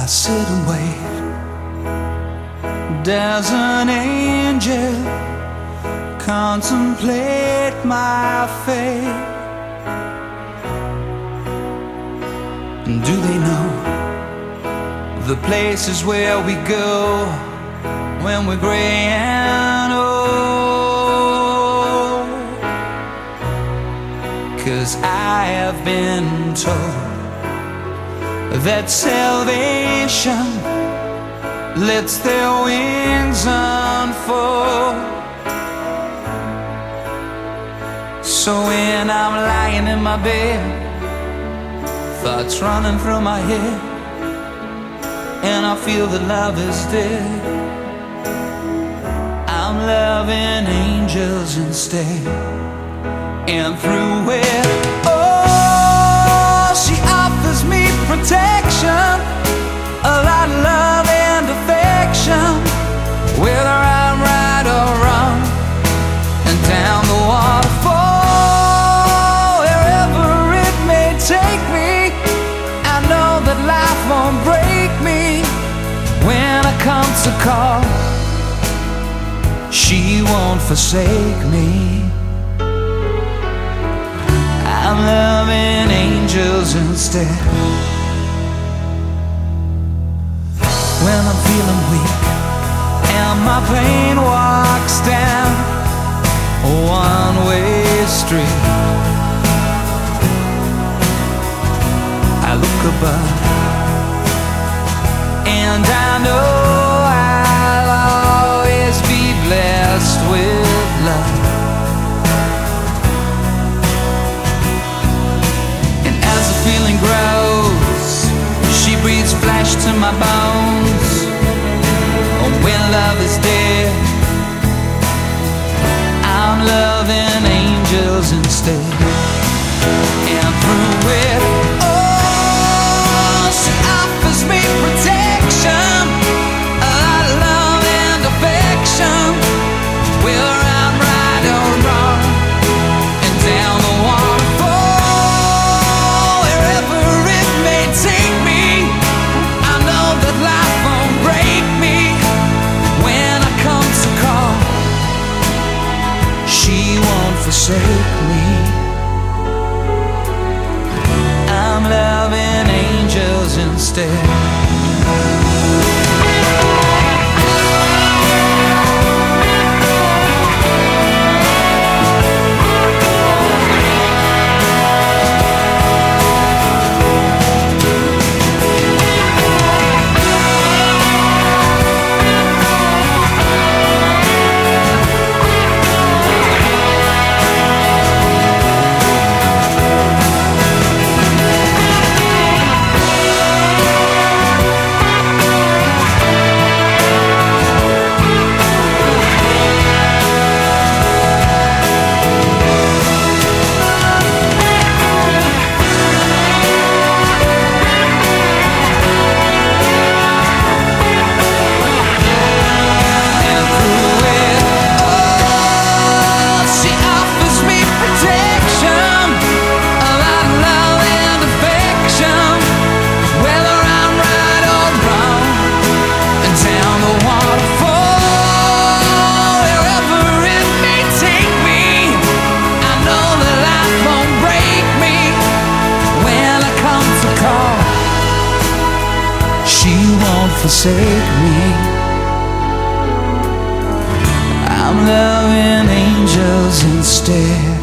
sit and wait. Does an angel contemplate my fate? Do they know the places where we go when we're gray and old? 'Cause I have been told that salvation lets their wings unfold. So when I'm lying in my bed, thoughts running through my head, and I feel that love is dead, I'm loving angels instead. And through it, oh, she offers me protection, a lot of love and affection, whether I'm right or wrong, and down the waterfall, wherever it may take me, I know that life won't break me. When I come to call, she won't forsake me. I'm loving angels instead. When I'm feeling weak and my pain walks down a one-way street, I look above and I know I'll always be blessed with love. And as the feeling grows, she breathes flesh to my bones. Oh, when love is dead, I'm loving angels instead. And through it, oh, she offers me protection, a lot of love and affection, whether I'm right or wrong, and down the waterfall, wherever it may take me, I know that life won't break me. When I come to call, she won't forsake me. I'm loving angels instead. Forsake me. I'm loving angels instead.